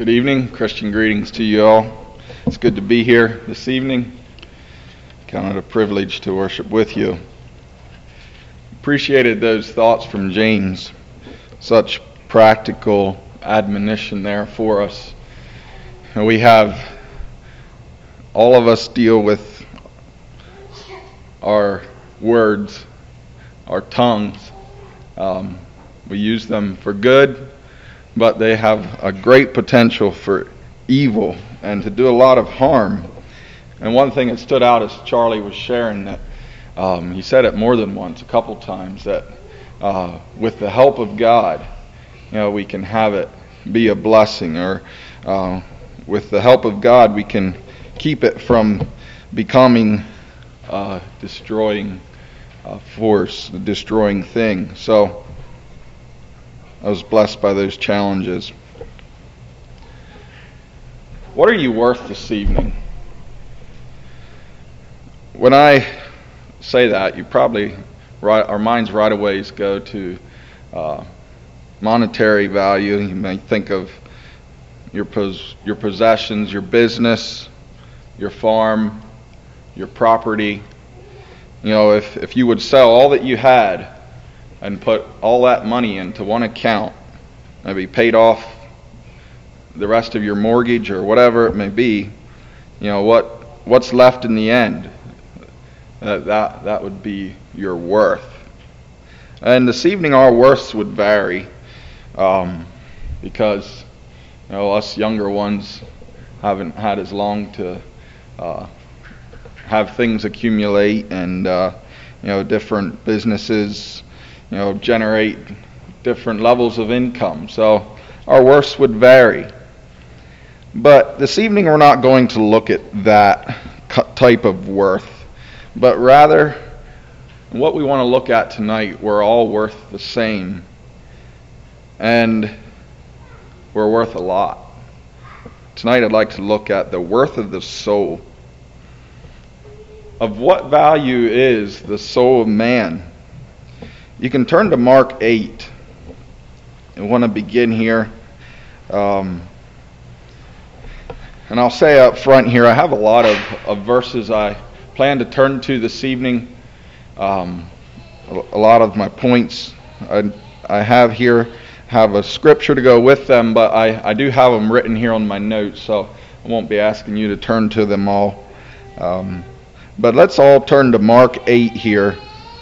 Good evening. Christian greetings to you all. It's good to be here this evening. Count it a privilege to worship with you. Appreciated those thoughts from James. Such practical admonition there for us. And we have, all of us deal with our words, our tongues. We use them for good, but they have a great potential for evil and to do a lot of harm. And one thing that stood out as Charlie was sharing, that he said it more than once, a couple times, that with the help of God, we can have it be a blessing, or with the help of God, we can keep it from becoming a destroying force, a destroying thing. So I was blessed by those challenges. What are you worth this evening? When I say that, you probably, our minds right away go to monetary value. You may think of your possessions, your business, your farm, your property. If you would sell all that you had and put all that money into one account, maybe paid off the rest of your mortgage or whatever it may be, what's left in the end? That would be your worth. And this evening our worths would vary, because us younger ones haven't had as long to have things accumulate, and different businesses generate different levels of income. So our worths would vary. But this evening we're not going to look at that type of worth, but rather what we want to look at tonight, we're all worth the same, and we're worth a lot. Tonight I'd like to look at the worth of the soul. Of what value is the soul of man? You can turn to Mark 8. I want to begin here. And I'll say up front here, I have a lot of verses I plan to turn to this evening. A lot of my points I have here have a scripture to go with them, but I do have them written here on my notes, so I won't be asking you to turn to them all. But let's all turn to Mark 8 here.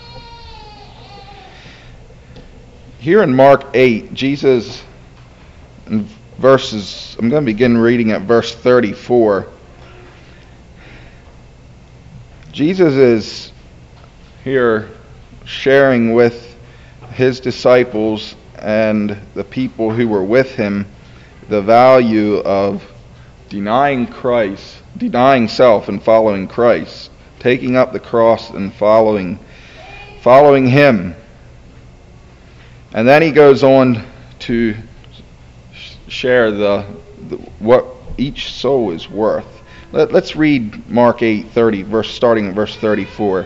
Here in Mark 8, Jesus, in verses, I'm going to begin reading at verse 34. Jesus is here sharing with his disciples and the people who were with him the value of denying Christ, denying self and following Christ, taking up the cross and following him. And then he goes on to share what each soul is worth. Let's read Mark 8:30, starting at verse 34.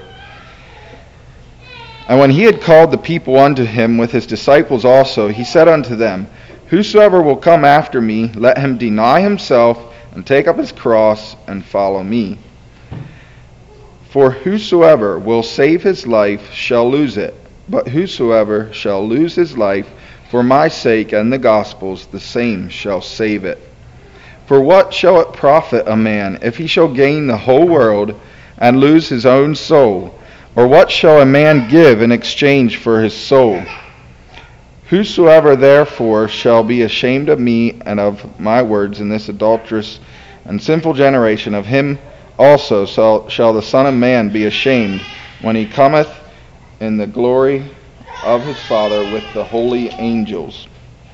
And when he had called the people unto him with his disciples also, he said unto them, Whosoever will come after me, let him deny himself, and take up his cross, and follow me. For whosoever will save his life shall lose it, but whosoever shall lose his life for my sake and the gospel's, the same shall save it. For what shall it profit a man if he shall gain the whole world and lose his own soul? Or what shall a man give in exchange for his soul? Whosoever therefore shall be ashamed of me and of my words in this adulterous and sinful generation, of him also shall the Son of Man be ashamed when he cometh in the glory of his Father with the holy angels.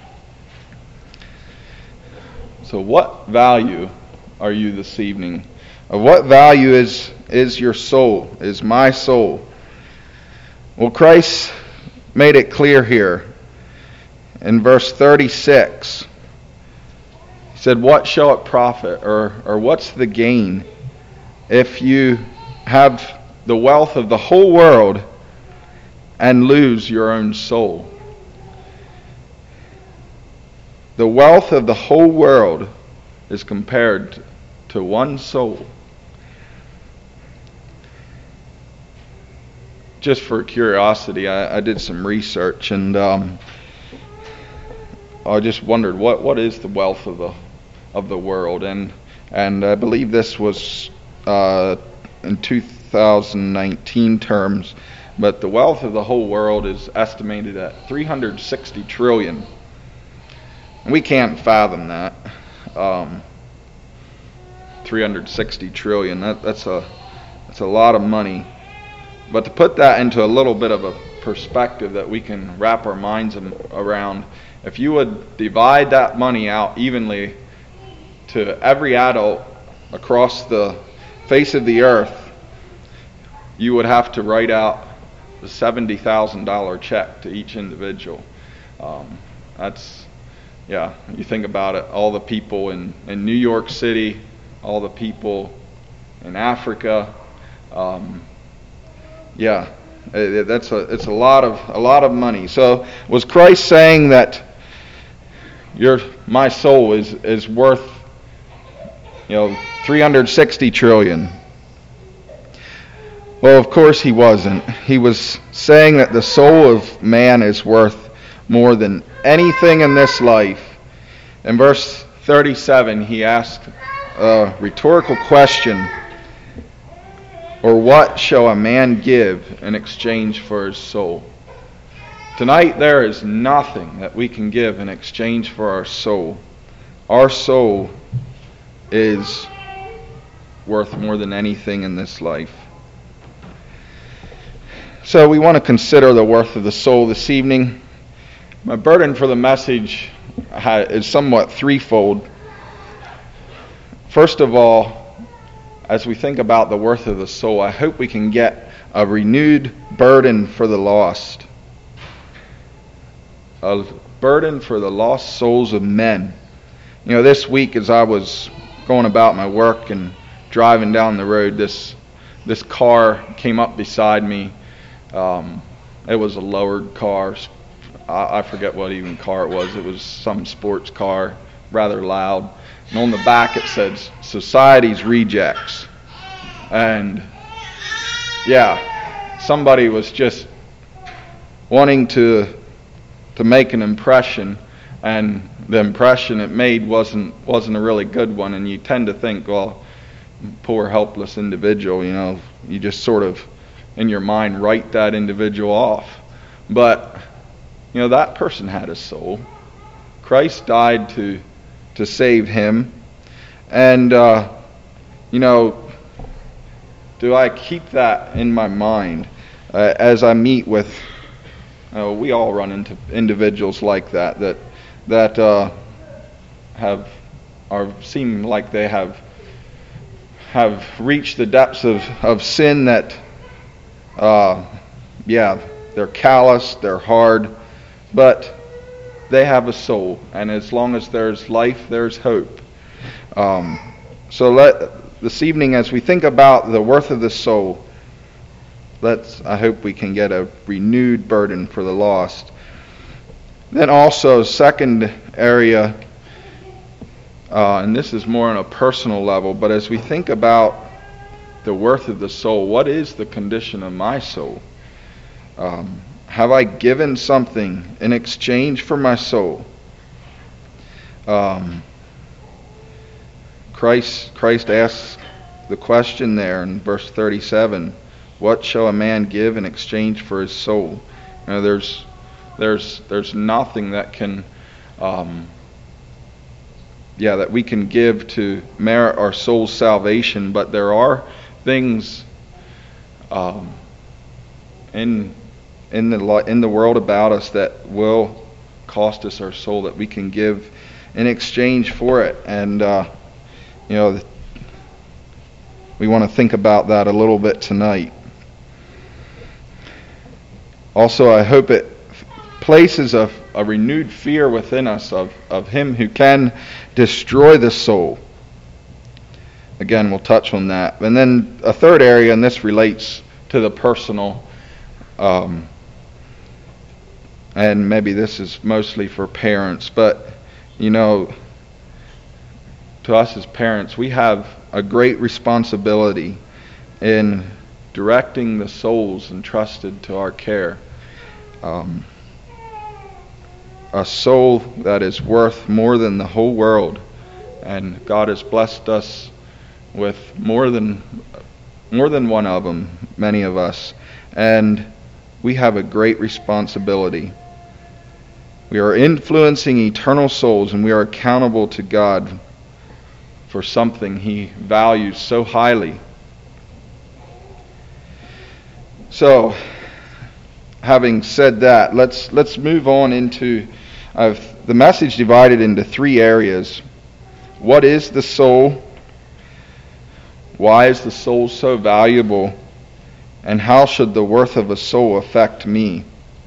So what value are you this evening? Of what value is your soul, is my soul? Well, Christ made it clear here in verse 36. He said, what shall it profit, or what's the gain if you have the wealth of the whole world and lose your own soul? the wealth of the whole world is compared to one soul. Just for curiosity, I did some research, and I just wondered what is the wealth of the world, and I believe this was in 2019 terms, but the wealth of the whole world is estimated at 360 trillion. And we can't fathom that. 360 trillion. That's a lot of money. But to put that into a little bit of a perspective that we can wrap our minds around, if you would divide that money out evenly to every adult across the face of the earth, you would have to write out the $70,000 check to each individual. You think about it, all the people in New York City, all the people in Africa, it's a lot of money. So was Christ saying that my soul is worth 360 trillion? Well, of course he wasn't. He was saying that the soul of man is worth more than anything in this life. In verse 37, he asked a rhetorical question, or what shall a man give in exchange for his soul? Tonight there is nothing that we can give in exchange for our soul. Our soul is worth more than anything in this life. So we want to consider the worth of the soul this evening. My burden for the message is somewhat threefold. First of all, as we think about the worth of the soul, I hope we can get a renewed burden for the lost. A burden for the lost souls of men. This week as I was going about my work and driving down the road, this car came up beside me. It was a lowered car. I forget what even car it was. It was some sports car, rather loud. And on the back it said, "Society's Rejects." And somebody was just wanting to make an impression, and the impression it made wasn't a really good one. And you tend to think, well, poor helpless individual, you just sort of in your mind write that individual off. But that person had a soul. Christ died to save him. And do I keep that in my mind as I meet with? We all run into individuals like that seem like they have reached the depths of sin that they're callous, they're hard, but they have a soul, and as long as there's life, there's hope. This evening, as we think about the worth of the soul, I hope we can get a renewed burden for the lost. Then also, second area, and this is more on a personal level, but as we think about the worth of the soul, what is the condition of my soul? Have I given something in exchange for my soul? Christ asks the question there in verse 37, what shall a man give in exchange for his soul? There's nothing that can that we can give to merit our soul's salvation, but there are things in the world about us that will cost us our soul that we can give in exchange for it. And we want to think about that a little bit tonight. Also, I hope it places a renewed fear within us of him who can destroy the soul. Again, we'll touch on that. And then a third area, and this relates to the personal, and maybe this is mostly for parents, but to us as parents, we have a great responsibility in directing the souls entrusted to our care. A soul that is worth more than the whole world, and God has blessed us with more than one of them, many of us, and we have a great responsibility. We are influencing eternal souls, and we are accountable to God for something He values so highly. So, having said that, let's move on into the message divided into three areas. What is the soul? Why is the soul so valuable? And how should the worth of a soul affect me?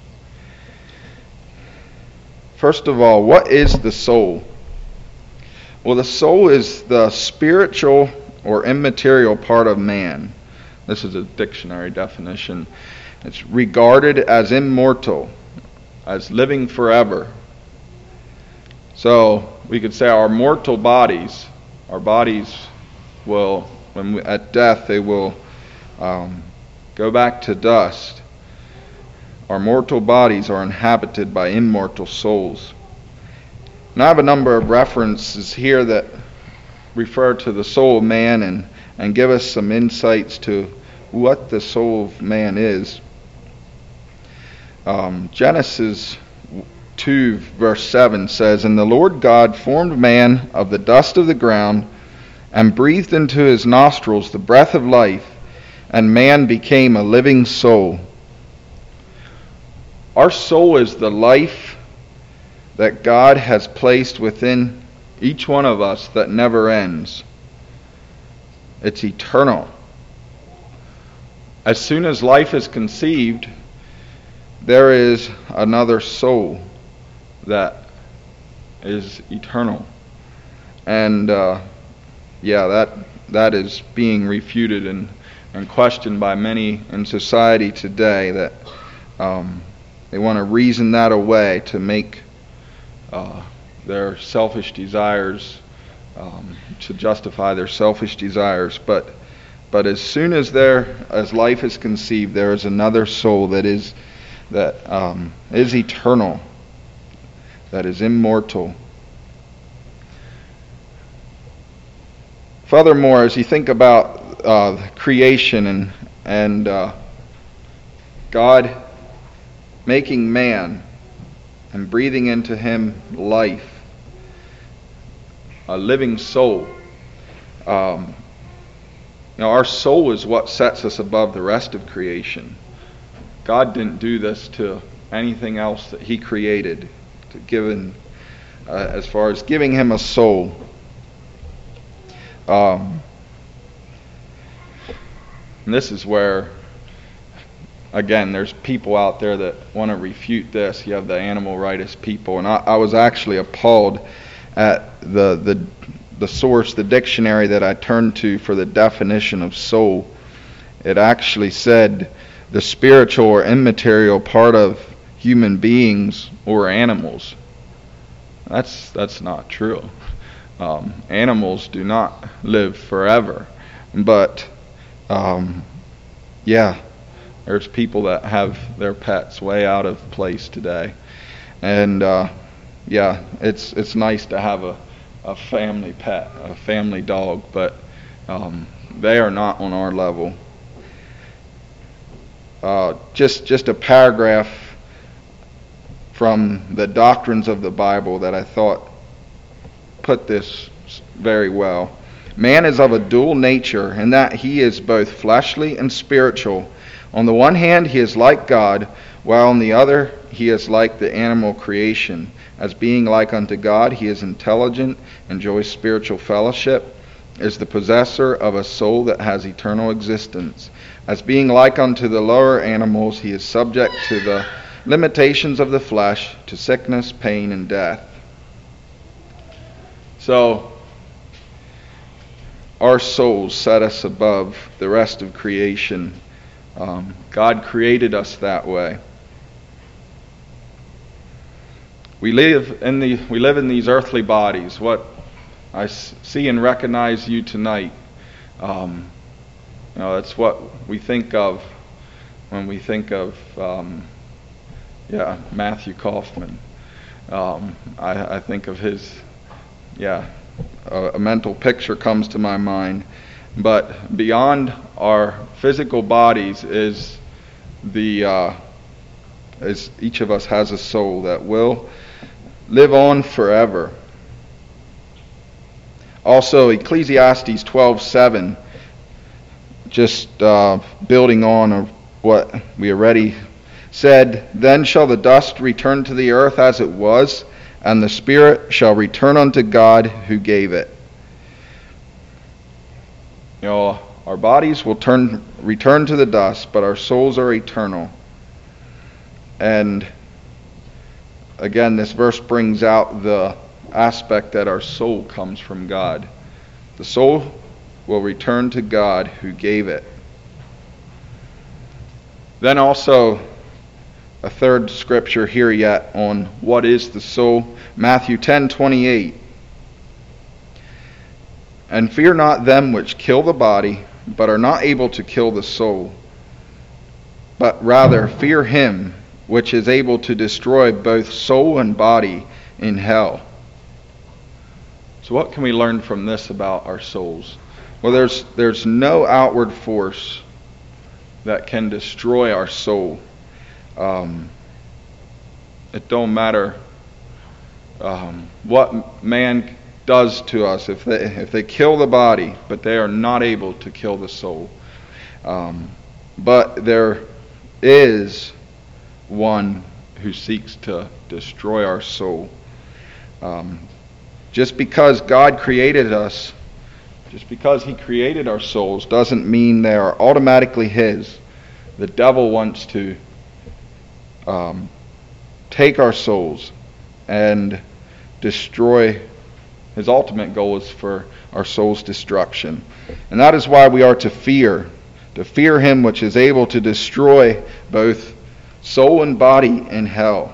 First of all, what is the soul? Well, the soul is the spiritual or immaterial part of man. This is a dictionary definition. It's regarded as immortal, as living forever. So we could say our mortal bodies, will, at death, they will go back to dust. Our mortal bodies are inhabited by immortal souls. And I have a number of references here that refer to the soul of man and give us some insights to what the soul of man is. Genesis 2 verse 7 says, "And the Lord God formed man of the dust of the ground and breathed into his nostrils the breath of life, and man became a living soul." Our soul is the life that God has placed within each one of us that never ends. It's eternal. As soon as life is conceived, there is another soul that is eternal. And that is being refuted and questioned by many in society today, that they want to reason that away to make their selfish desires, to justify their selfish desires. But as soon as life is conceived, there is another soul that is eternal, that is immortal. Furthermore, as you think about creation and God making man and breathing into him life, a living soul. Our soul is what sets us above the rest of creation. God didn't do this to anything else that He created, as far as giving him a soul. And this is where, again, there's people out there that want to refute this. You have the animal rights people, and I was actually appalled at the source, the dictionary that I turned to for the definition of soul. It actually said the spiritual or immaterial part of human beings or animals. That's not true. Animals do not live forever, but there's people that have their pets way out of place today, and it's nice to have a family pet, a family dog, but they are not on our level. Just a paragraph from the Doctrines of the Bible that I thought put this very well. Man is of a dual nature in that he is both fleshly and spiritual. On the one hand, he is like God, while on the other, he is like the animal creation. As being like unto God, he is intelligent, enjoys spiritual fellowship, is the possessor of a soul that has eternal existence. As being like unto the lower animals, he is subject to the limitations of the flesh, to sickness, pain, and death. So, our souls set us above the rest of creation. God created us that way. we live in these earthly bodies. What I see and recognize you tonight, that's what we think of when we think of Matthew Kaufman. I think of his, a mental picture comes to my mind. But beyond our physical bodies is as each of us has a soul that will live on forever. Also, Ecclesiastes 12:7, just building on what we already said, "Then shall the dust return to the earth as it was, and the spirit shall return unto God who gave it." Our bodies will return to the dust, but our souls are eternal. And again, this verse brings out the aspect that our soul comes from God. The soul will return to God who gave it. Then also, a third scripture here yet on what is the soul. Matthew 10:28. "And fear not them which kill the body, but are not able to kill the soul, but rather fear him which is able to destroy both soul and body in hell." So what can we learn from this about our souls? Well, there's no outward force that can destroy our soul. It don't matter what man does to us, if they kill the body, but they are not able to kill the soul. But there is one who seeks to destroy our soul. Just because God created us, just because He created our souls, doesn't mean they are automatically His. The devil wants to take our souls and destroy. His ultimate goal is for our soul's destruction. And that is why we are to fear him which is able to destroy both soul and body in hell.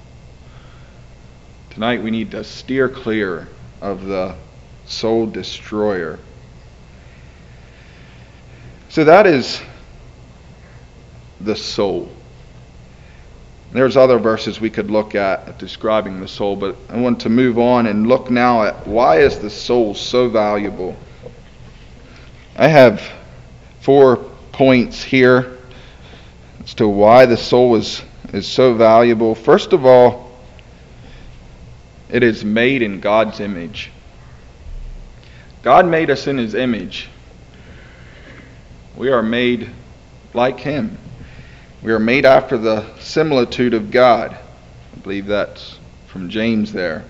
Tonight we need to steer clear of the soul destroyer. So that is the soul. There's other verses we could look at describing the soul, but I want to move on and look now at why is the soul so valuable. I have 4 points here as to why the soul is so valuable. First of all, it is made in God's image. God made us in His image. We are made like Him. We are made after the similitude of God. I believe that's from James there.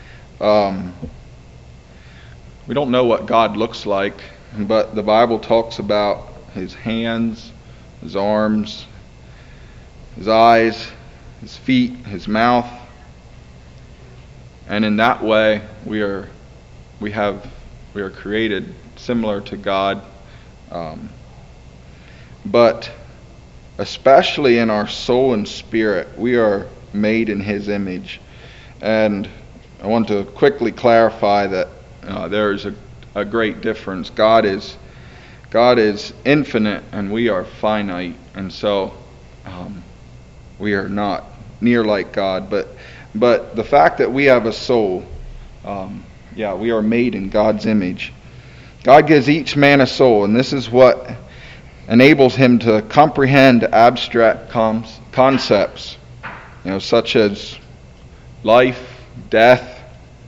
We don't know what God looks like, but the Bible talks about His hands, His arms, His eyes, His feet, His mouth. And in that way, we are created similar to God. But especially in our soul and spirit, we are made in His image. And I want to quickly clarify that there is a great difference. God is infinite and we are finite, and so we are not near like God. But the fact that we have a soul, we are made in God's image. God gives each man a soul, and this is what enables him to comprehend abstract concepts, such as life, death,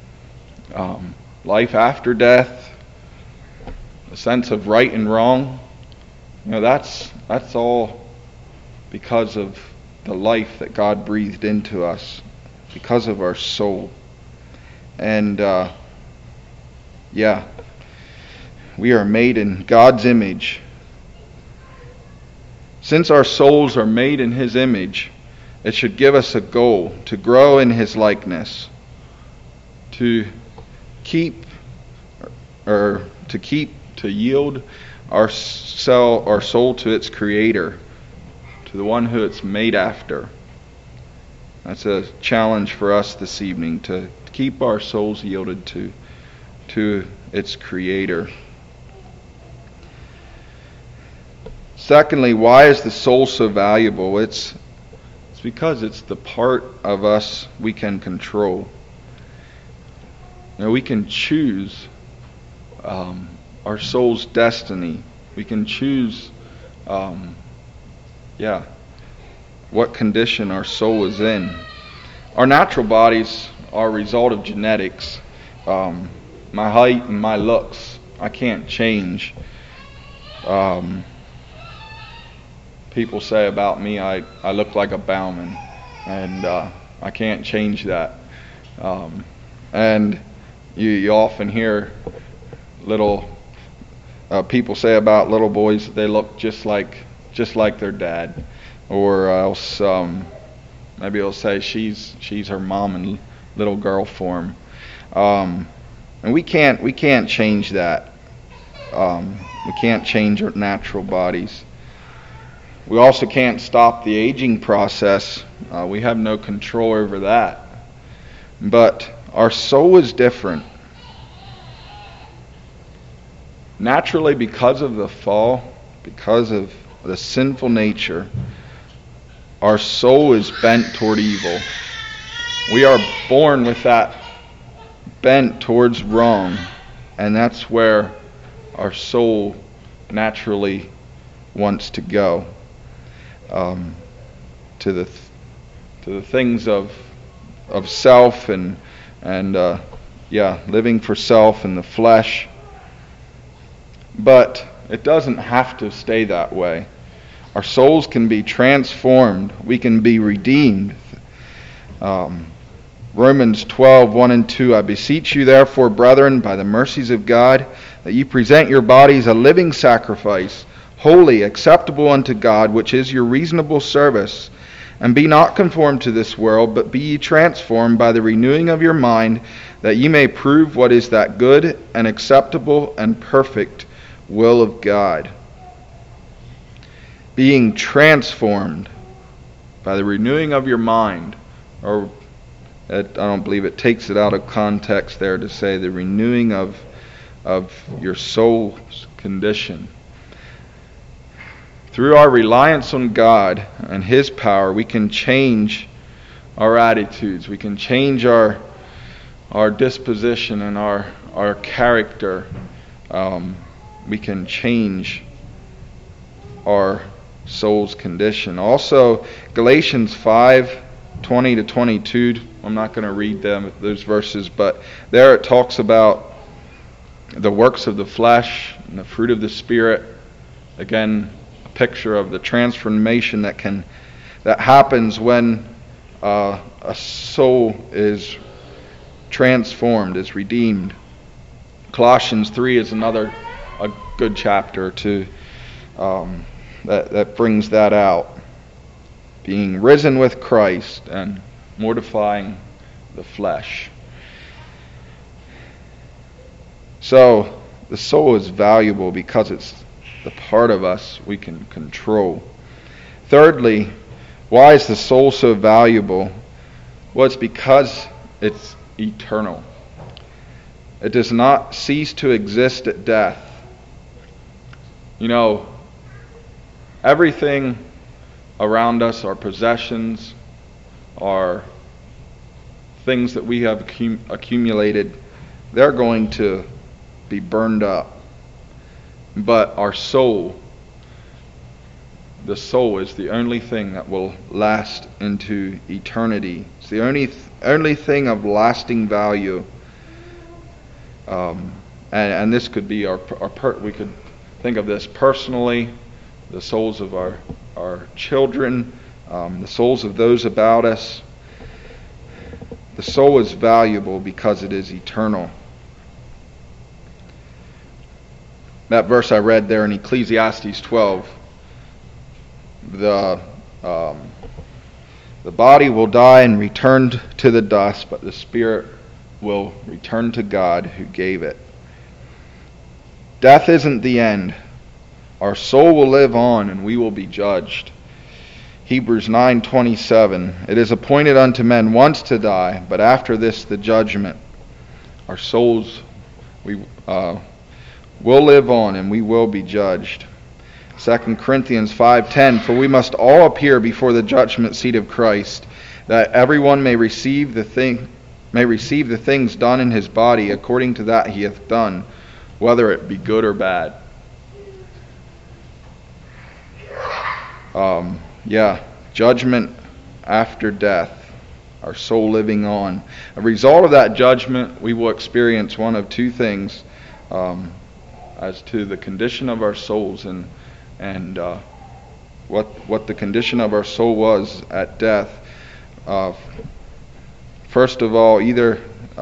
life after death, a sense of right and wrong. That's all because of the life that God breathed into us, because of our soul. And we are made in God's image. Since our souls are made in His image, it should give us a goal to grow in His likeness, to yield our soul to its Creator, to the one who it's made after. That's a challenge for us this evening, to keep our souls yielded to its Creator. Secondly, why is the soul so valuable? It's because it's the part of us we can control. We can choose our soul's destiny. We can choose, what condition our soul is in. Our natural bodies are a result of genetics. My height and my looks, I can't change. People say about me, I look like a bowman, and I can't change that. And you often hear little people say about little boys that they look just like their dad, or else maybe they'll say she's her mom in little girl form. And we can't change that. We can't change our natural bodies. We also can't stop the aging process. We have no control over that. But our soul is different. Naturally, because of the fall, because of the sinful nature, our soul is bent toward evil. We are born with that bent towards wrong, and that's where our soul naturally wants to go. To the things of self and living for self and the flesh. But it doesn't have to stay that way. Our souls can be transformed. We can be redeemed. Romans 12:1 and 2. I beseech you therefore, brethren, by the mercies of God, that you present your bodies a living sacrifice, holy, acceptable unto God, which is your reasonable service. And be not conformed to this world, but be ye transformed by the renewing of your mind, that ye may prove what is that good and acceptable and perfect will of God. Being transformed by the renewing of your mind, or I don't believe it takes it out of context there to say the renewing of your soul's condition. Through our reliance on God and His power, we can change our attitudes. We can change our disposition and our character. We can change our soul's condition. Also, Galatians 5:20 to 22. I'm not going to read those verses, but there it talks about the works of the flesh and the fruit of the Spirit. Again, a picture of the transformation that happens when a soul is transformed, is redeemed. Colossians 3 is a good chapter to that brings that out. Being risen with Christ and mortifying the flesh. So the soul is valuable because it's the part of us we can control. Thirdly, why is the soul so valuable? Well, it's because it's eternal. It does not cease to exist at death. Everything around us, our possessions, our things that we have accumulated, they're going to be burned up. But our soul, the soul is the only thing that will last into eternity. It's the only thing of lasting value. And this could be we could think of this personally, the souls of our children, the souls of those about us. The soul is valuable because it is eternal. That verse I read there in Ecclesiastes 12, the body will die and return to the dust, but the spirit will return to God who gave it. Death isn't the end. Our soul will live on and we will be judged. Hebrews 9:27. It is appointed unto men once to die, but after this the judgment. Our souls will live on, and we will be judged. 2 Corinthians 5:10. For we must all appear before the judgment seat of Christ, that everyone may receive the things done in his body according to that he hath done, whether it be good or bad. Judgment after death, our soul living on. A result of that judgment, we will experience one of two things as to the condition of our souls and what the condition of our soul was at death. First of all, either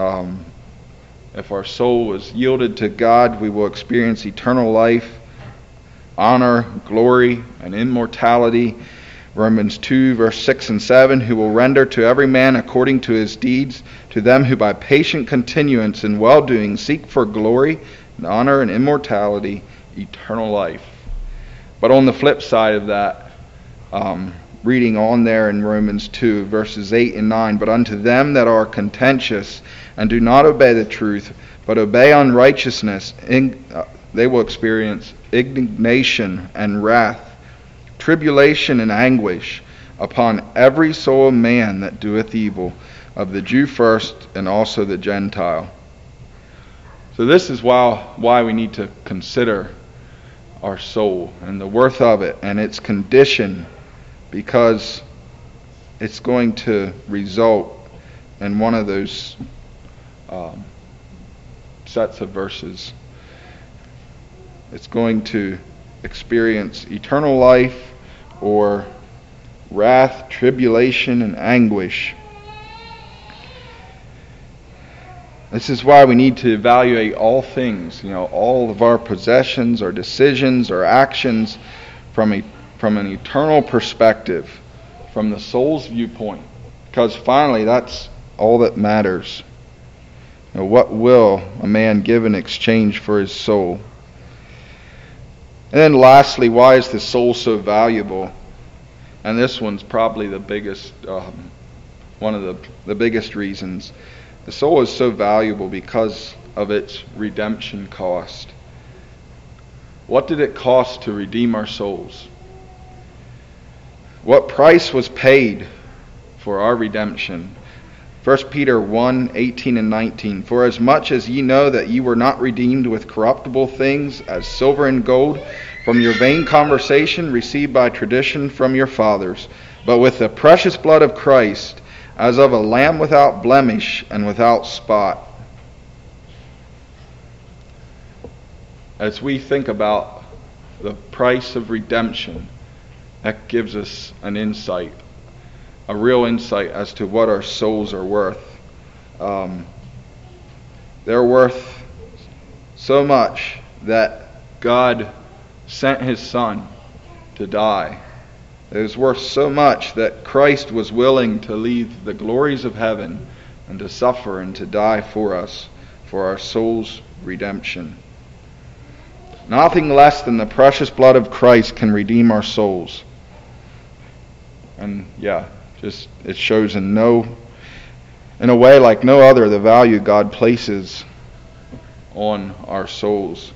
if our soul was yielded to God, we will experience eternal life, honor, glory, and immortality. Romans 2, verse 6 and 7, who will render to every man according to his deeds, to them who by patient continuance in well-doing seek for glory and honor and immortality, eternal life. But on the flip side of that, reading on there in Romans 2, verses 8 and 9, but unto them that are contentious and do not obey the truth, but obey unrighteousness, they will experience indignation and wrath, tribulation and anguish upon every soul of man that doeth evil, of the Jew first and also the Gentile. So this is why we need to consider our soul and the worth of it and its condition, because it's going to result in one of those sets of verses. It's going to experience eternal life or wrath, tribulation, and anguish. This is why we need to evaluate all things, all of our possessions, our decisions, our actions from an eternal perspective, from the soul's viewpoint, because finally that's all that matters. What will a man give in exchange for his soul? And then lastly, why is the soul so valuable? And this one's probably the biggest, one of the biggest reasons. The soul is so valuable because of its redemption cost. What did it cost to redeem our souls? What price was paid for our redemption? 1 Peter 1:18 and 19. For as much as ye know that ye were not redeemed with corruptible things, as silver and gold, from your vain conversation received by tradition from your fathers, but with the precious blood of Christ, as of a lamb without blemish and without spot. As we think about the price of redemption, that gives us an insight, a real insight as to what our souls are worth. They're worth so much that God sent His Son to die. It is worth so much that Christ was willing to leave the glories of heaven and to suffer and to die for us, for our soul's redemption. Nothing less than the precious blood of Christ can redeem our souls. And it shows in a way like no other the value God places on our souls.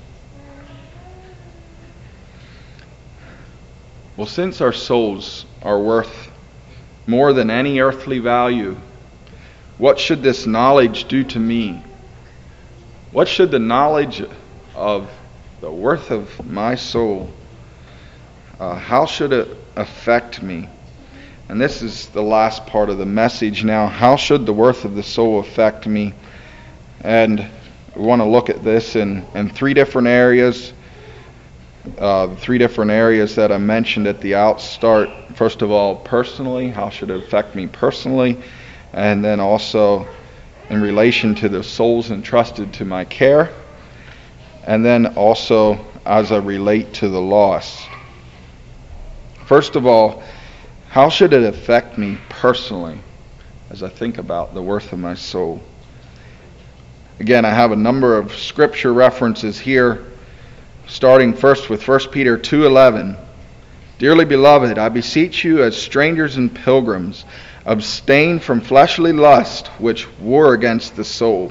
Well, since our souls are worth more than any earthly value, what should this knowledge do to me? What should the knowledge of the worth of my soul, how should it affect me? And this is the last part of the message now. How should the worth of the soul affect me? And we want to look at this in three different areas. Three different areas that I mentioned at the outstart. First of all, personally, how should it affect me personally? And then also in relation to the souls entrusted to my care. And then also as I relate to the lost. First of all, how should it affect me personally as I think about the worth of my soul? Again, I have a number of scripture references here, starting first with 1 Peter 2:11. Dearly beloved, I beseech you as strangers and pilgrims, abstain from fleshly lust which war against the soul.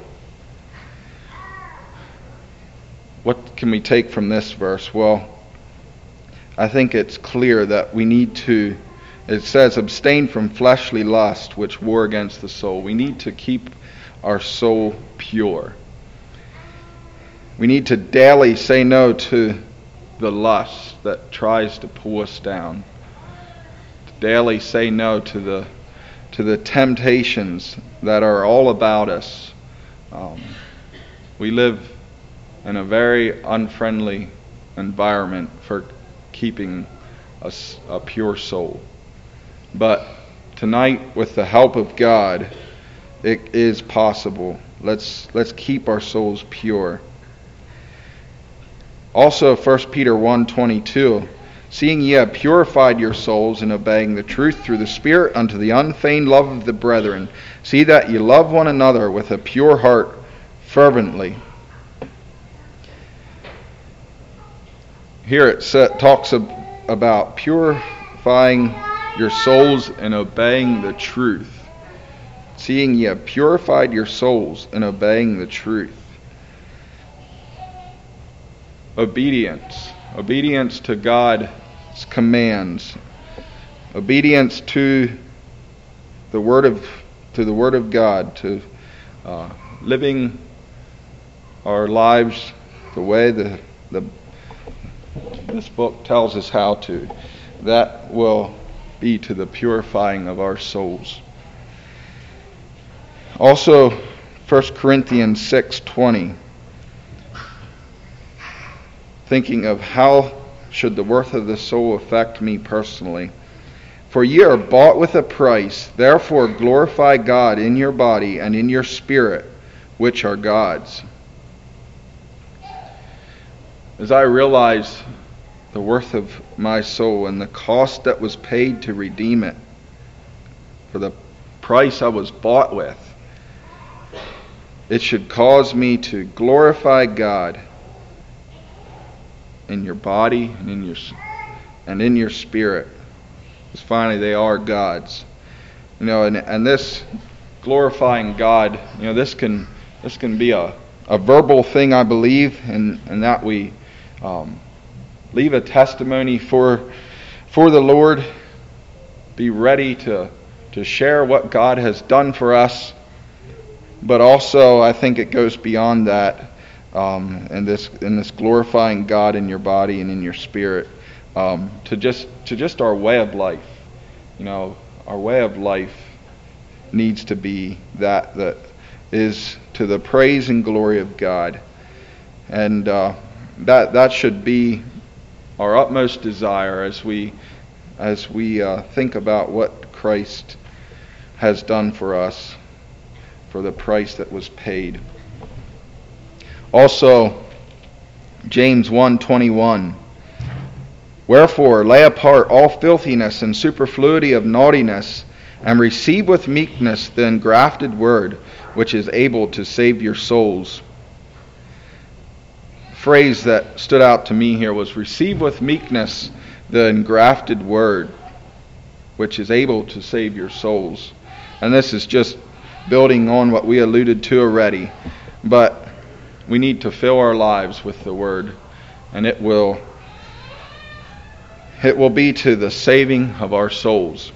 What can we take from this verse? Well, I think it's clear that we need to, it says, abstain from fleshly lust which war against the soul. We need to keep our soul pure. We need to daily say no to the lust that tries to pull us down. To daily say no to the temptations that are all about us. We live in a very unfriendly environment for keeping a pure soul. But tonight, with the help of God, it is possible. Let's keep our souls pure. Also, 1 Peter 1:22, seeing ye have purified your souls in obeying the truth through the Spirit unto the unfeigned love of the brethren, see that ye love one another with a pure heart fervently. Here it talks about purifying your souls and obeying the truth. Seeing ye have purified your souls in obeying the truth. Obedience to God's commands, obedience to the Word of God, to living our lives the way this book tells us how to. That will be to the purifying of our souls. Also, 1 Corinthians 6:20. Thinking of how should the worth of the soul affect me personally. For ye are bought with a price, therefore glorify God in your body and in your spirit, which are God's. As I realize the worth of my soul and the cost that was paid to redeem it, for the price I was bought with, it should cause me to glorify God in your body and in your spirit. Because finally they are God's. And this glorifying God, this can be a verbal thing, I believe, and that we leave a testimony for the Lord, be ready to share what God has done for us. But also I think it goes beyond that. In this glorifying God in your body and in your spirit, to just our way of life. Our way of life needs to be that is to the praise and glory of God, and that should be our utmost desire as we think about what Christ has done for us, for the price that was paid. Also, James 1:21, wherefore lay apart all filthiness and superfluity of naughtiness, and receive with meekness the engrafted word, which is able to save your souls. The phrase that stood out to me here was, receive with meekness the engrafted word, which is able to save your souls. And this is just building on what we alluded to already. But we need to fill our lives with the Word, and it will be to the saving of our souls.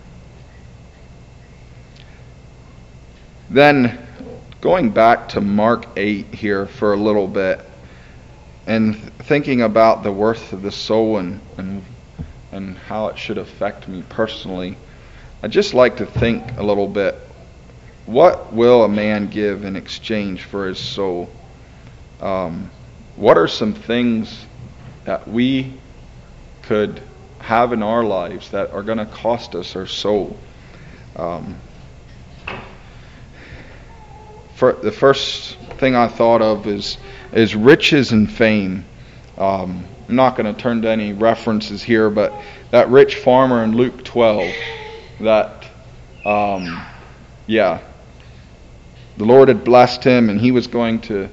Then, going back to Mark 8 here for a little bit, and thinking about the worth of the soul and how it should affect me personally, I'd just like to think a little bit, what will a man give in exchange for his soul? What are some things that we could have in our lives that are going to cost us our soul? The first thing I thought of is riches and fame. I'm not going to turn to any references here, but that rich farmer in Luke 12, that, the Lord had blessed him, and he was going to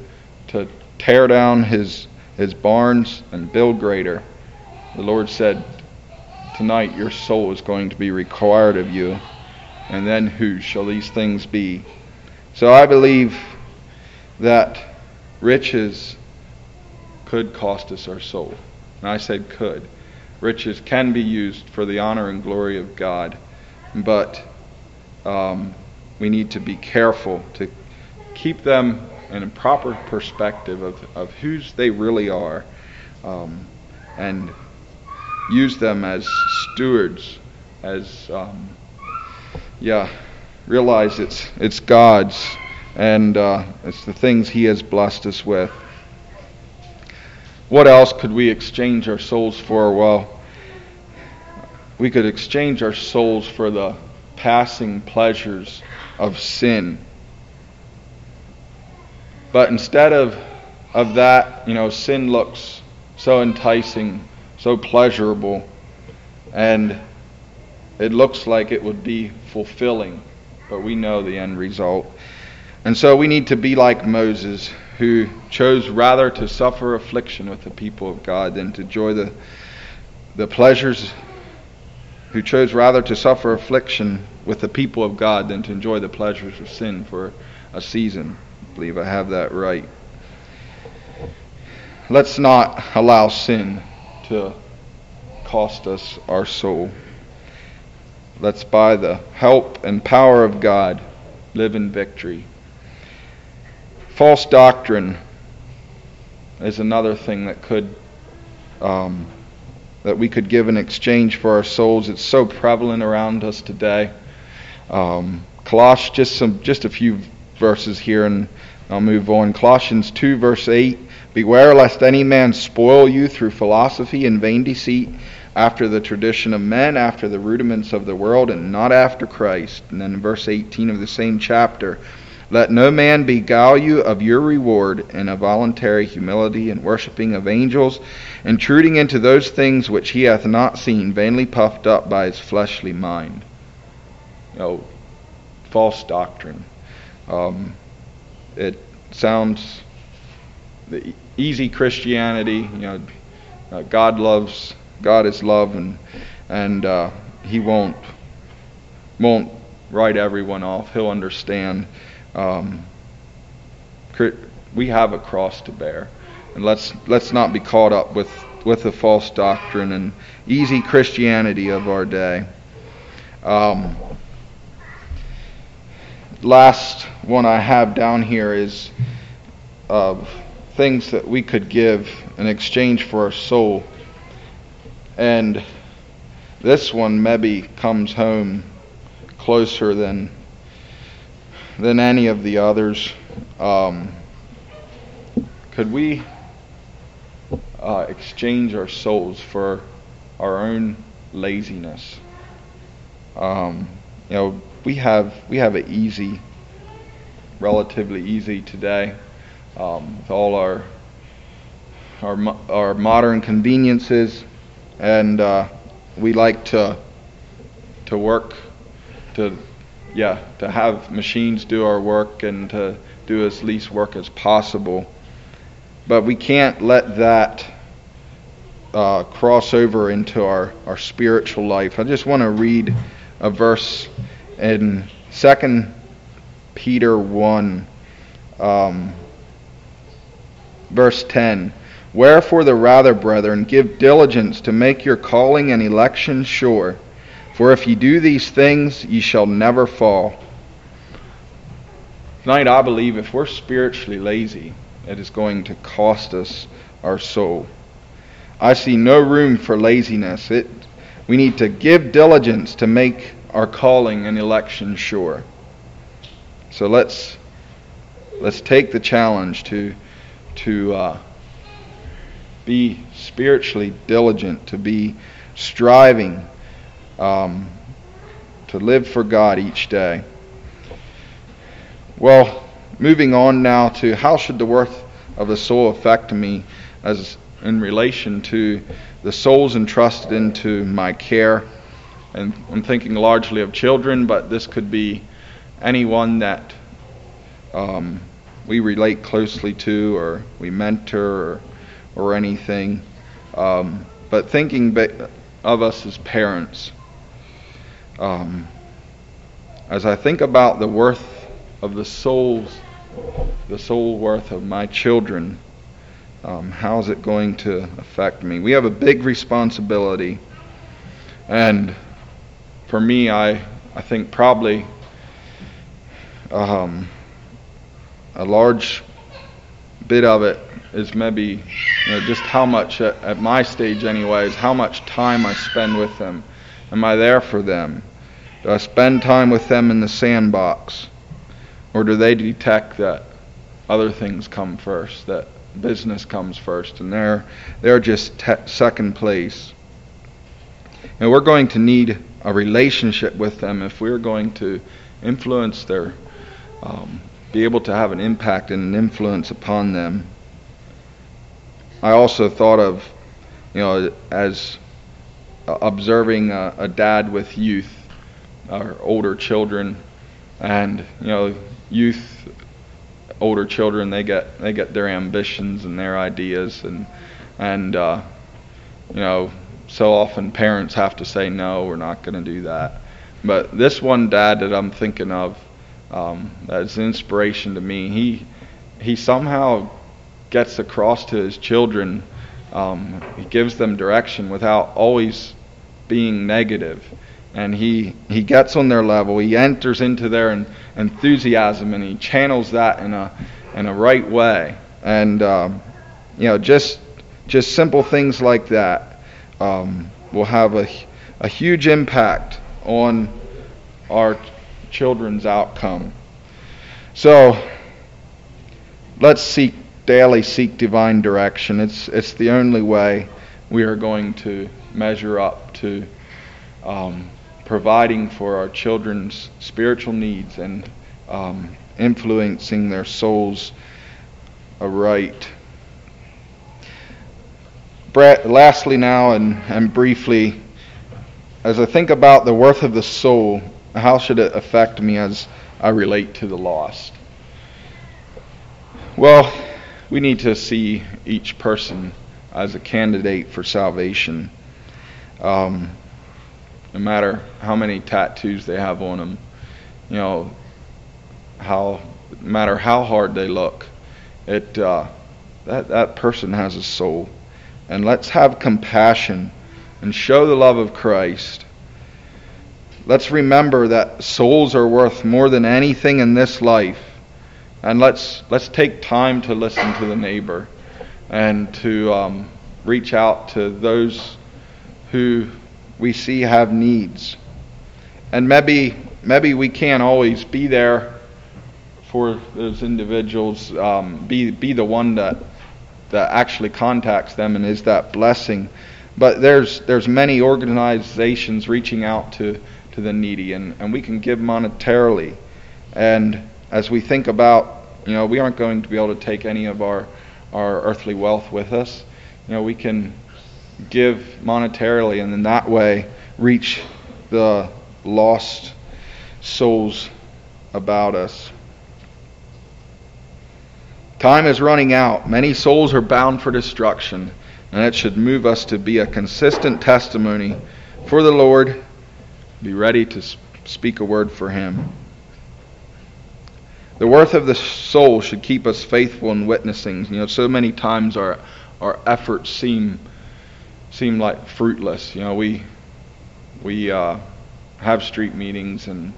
tear down his barns and build greater. The Lord said, tonight your soul is going to be required of you. And then whose shall these things be? So I believe that riches could cost us our soul. And I said could. Riches can be used for the honor and glory of God, but we need to be careful to keep them in a proper perspective of whose they really are, and use them as stewards, as realize it's God's, and it's the things He has blessed us with. What else could we exchange our souls for? Well, we could exchange our souls for the passing pleasures of sin. But instead of that, sin looks so enticing, so pleasurable, and it looks like it would be fulfilling, but we know the end result. And so we need to be like Moses, who chose rather to suffer affliction with the people of God than to enjoy the pleasures, who chose rather to suffer affliction with the people of God than to enjoy the pleasures of sin for a season. I believe I have that right. Let's not allow sin to cost us our soul. Let's, by the help and power of God, live in victory. False doctrine is another thing that we could give in exchange for our souls. It's so prevalent around us today. Colossians, just a few verses here, and I'll move on. Colossians 2, verse 8. Beware lest any man spoil you through philosophy and vain deceit, after the tradition of men, after the rudiments of the world, and not after Christ. And then in verse 18 of the same chapter, let no man beguile you of your reward in a voluntary humility and worshipping of angels, intruding into those things which he hath not seen, vainly puffed up by his fleshly mind. False doctrine. It sounds the easy Christianity. God is love, and He won't write everyone off. He'll understand. We have a cross to bear, and let's not be caught up with the false doctrine and easy Christianity of our day. Last one I have down here is things that we could give in exchange for our soul, and this one maybe comes home closer than any of the others. Could we exchange our souls for our own laziness? We have it easy, relatively easy today, with all our modern conveniences, and we like to work to have machines do our work and to do as least work as possible. But we can't let that cross over into our spiritual life. I just want to read a verse in 2 Peter 1, verse 10. Wherefore the rather, brethren, give diligence to make your calling and election sure. For if ye do these things, ye shall never fall. Tonight, I believe if we're spiritually lazy, it is going to cost us our soul. I see no room for laziness. We need to give diligence to make our calling and election sure. So let's take the challenge to be spiritually diligent, to be striving to live for God each day. Well, moving on now to how should the worth of the soul affect me as in relation to the souls entrusted into my care. And I'm thinking largely of children, but this could be anyone that we relate closely to, or we mentor, or anything. But thinking of us as parents, as I think about the worth of the soul worth of my children, how is it going to affect me? We have a big responsibility, and for me, I think probably a large bit of it is maybe just how much, at my stage anyways, how much time I spend with them. Am I there for them? Do I spend time with them in the sandbox? Or do they detect that other things come first, that business comes first, and they're just second place? And we're going to need a relationship with them if we're going to influence their, be able to have an impact and an influence upon them. I also thought of, as observing a dad with youth or older children, and youth, older children, they get their ambitions and their ideas, and so often parents have to say no, we're not going to do that. But this one dad that I'm thinking of, that's an inspiration to me. He somehow gets across to his children. He gives them direction without always being negative, and he gets on their level. He enters into their enthusiasm, and he channels that in a right way. And just simple things like that will have a huge impact on our children's outcome. So let's daily seek divine direction. It's the only way we are going to measure up to providing for our children's spiritual needs and influencing their souls aright. Lastly now, and briefly, as I think about the worth of the soul, how should it affect me as I relate to the lost? Well, we need to see each person as a candidate for salvation. No matter how many tattoos they have on them, no matter how hard they look, that person has a soul. And let's have compassion and show the love of Christ. Let's remember that souls are worth more than anything in this life. And let's take time to listen to the neighbor and to reach out to those who we see have needs. And maybe we can't always be there for those individuals, be the one that actually contacts them and is that blessing. But there's many organizations reaching out to the needy, and we can give monetarily. And as we think about, we aren't going to be able to take any of our earthly wealth with us. We can give monetarily, and in that way reach the lost souls about us. Time is running out. Many souls are bound for destruction, and it should move us to be a consistent testimony for the Lord, be ready to speak a word for Him. The worth of the soul should keep us faithful in witnessing. So many times our efforts seem like fruitless. We have street meetings and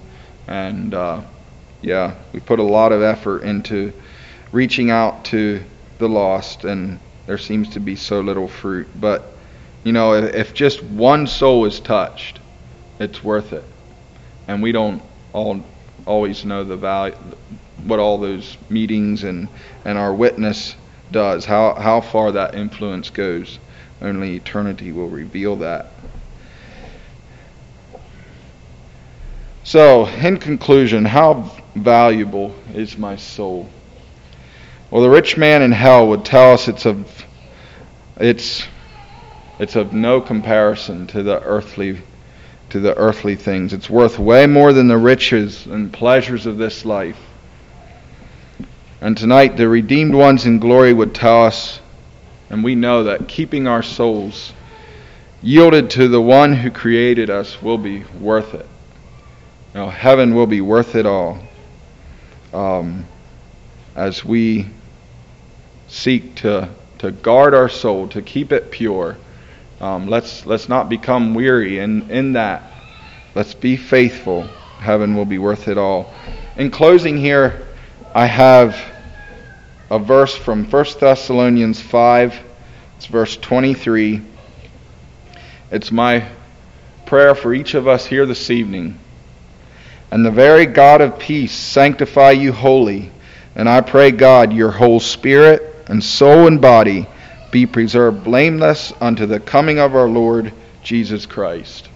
we put a lot of effort into reaching out to the lost, and there seems to be so little fruit. But if just one soul is touched, it's worth it. And we don't always know the value, what all those meetings and our witness does, how far that influence goes. Only eternity will reveal that. So, in conclusion, how valuable is my soul? Well, the rich man in hell would tell us it's of no comparison to the earthly things. It's worth way more than the riches and pleasures of this life. And tonight, the redeemed ones in glory would tell us, and we know that keeping our souls yielded to the one who created us will be worth it. Heaven will be worth it all. As we seek to guard our soul, to keep it pure. Let's not become weary in that. Let's be faithful. Heaven will be worth it all. In closing here, I have a verse from 1 Thessalonians 5. It's verse 23. It's my prayer for each of us here this evening. And the very God of peace sanctify you wholly. And I pray, God, your whole spirit and soul and body be preserved blameless unto the coming of our Lord Jesus Christ.